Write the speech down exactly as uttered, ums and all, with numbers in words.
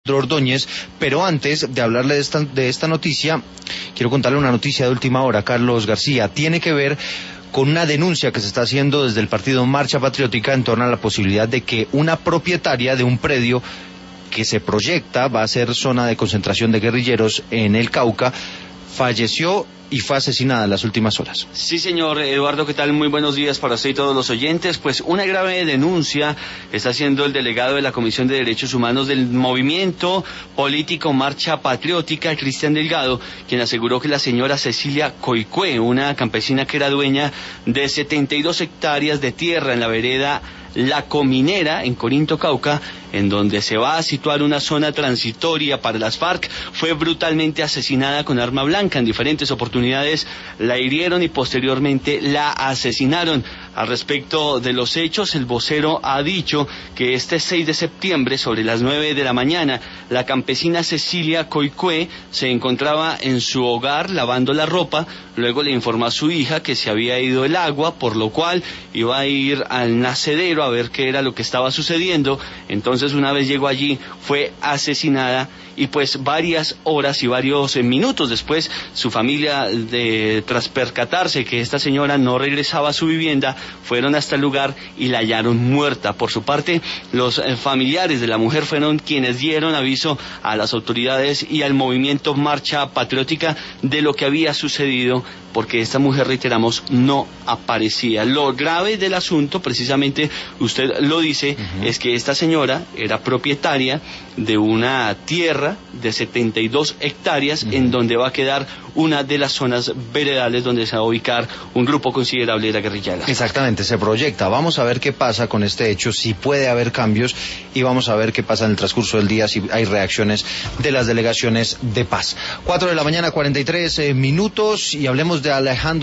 Ordóñez, pero antes de hablarle de esta, de esta noticia, quiero contarle una noticia de última hora, Carlos García. Tiene que ver con una denuncia que se está haciendo desde el partido Marcha Patriótica en torno a la posibilidad de que una propietaria de un predio que se proyecta va a ser zona de concentración de guerrilleros en el Cauca, falleció y fue asesinada en las últimas horas. Sí, señor Eduardo, ¿qué tal? Muy buenos días para usted y todos los oyentes. Pues una grave denuncia está haciendo el delegado de la Comisión de Derechos Humanos del movimiento político Marcha Patriótica, Cristian Delgado, quien aseguró que la señora Cecilia Coicue, una campesina que era dueña de setenta y dos hectáreas de tierra en la vereda La Cominera, en Corinto, Cauca, en donde se va a situar una zona transitoria para las FARC, fue brutalmente asesinada con arma blanca. En diferentes oportunidades la hirieron y posteriormente la asesinaron. Al respecto de los hechos, el vocero ha dicho que este seis de septiembre, sobre las nueve de la mañana, la campesina Cecilia Coicue se encontraba en su hogar lavando la ropa. Luego le informó a su hija que se había ido el agua, por lo cual iba a ir al nacedero a ver qué era lo que estaba sucediendo. Entonces, una vez llegó allí, fue asesinada, y pues varias horas y varios minutos después, su familia, de, tras percatarse que esta señora no regresaba a su vivienda, fueron hasta el lugar y la hallaron muerta. Por su parte, los eh, familiares de la mujer fueron quienes dieron aviso a las autoridades y al movimiento Marcha Patriótica de lo que había sucedido, porque esta mujer, reiteramos, no aparecía. Lo grave del asunto, precisamente usted lo dice, uh-huh. es que esta señora era propietaria de una tierra de setenta y dos hectáreas, uh-huh. en donde va a quedar una de las zonas veredales donde se va a ubicar un grupo considerable de la guerrilla. Exactamente, se proyecta. Vamos a ver qué pasa con este hecho, si puede haber cambios, y vamos a ver qué pasa en el transcurso del día, si hay reacciones de las delegaciones de paz. Cuatro de la mañana, cuarenta y tres eh, minutos, y hablemos de Alejandro